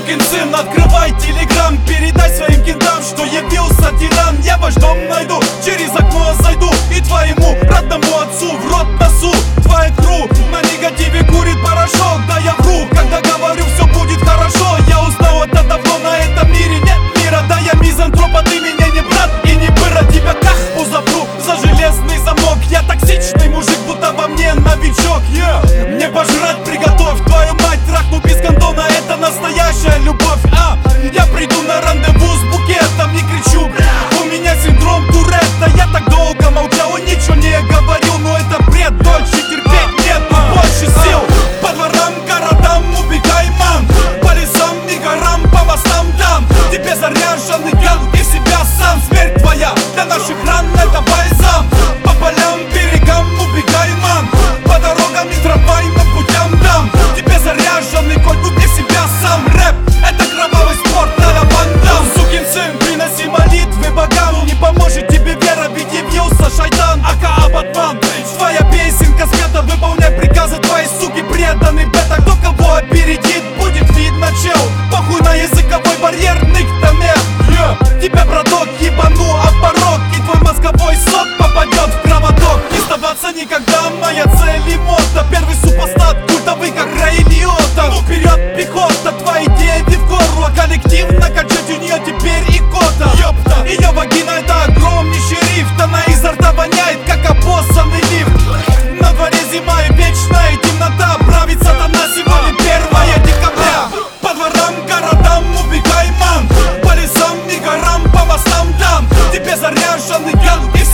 Сукин сын, открывай телеграм, передай своим кентам, что явился тиран. Я ваш дом найду, через окно зайду и твоему родному отцу в рот носу. Твоя кру на негативе курит порошок. Да я вру, когда говорю, все будет хорошо. Я узнал это давно, на этом мире нет мира. Да я мизантроп, а ты меня не брат и не быра. Тебя каху запру за железный замок. Я токсичный мужик, будто во мне новичок. Мне пожрать приготовь, твою мать трахну без кондона. Это настоящая любовь. Я приду на рандеву с букетом, не кричу, у меня синдром Туретта. Я так долго молчал и ничего не говорил, но это бред, дольше терпеть нет, больше сил. По дворам, городам убегай, мам, по лесам и горам, по мостам там. Тебе заряженный ган и себя сам. Смерть твоя для наших ран — это бальзам. По полям, берегам убегай, мам, по дорогам и трамвайным путям дам. Тебе заряженный конь, убей себя сам. Рэп — это кровавый спорт, надо бандам. Сукин сын, приноси молитвы богам. Не поможет тебе вера, ведь явился шайтан, ака Батман. Твоя песенка спета, выполняй приказы твоей суки преданный бета. Кто кого опередит, будет видно, чел. Похуй на языковой барьер, ныктаме. Тебя, браток, ебану об порог, и твой мозговой сок попадет в кровоток. Не сдаваться никогда, моя цель и мото. Первый супостат, культовый, как Рэй Лиотта. Ну вперед, пехота, твои дети в горло. Коллективно качать у нее теперь икота. Ёпта, ее вагина — это огромнейший рифт. Она изо рта воняет, как обоссанный лифт. На дворе зима и вечная темнота. Правит сатана, сегодня 1 декабря. По дворам, городам убегай, мам, по лесам и горам, по мостам там. Тебе заряженный ган и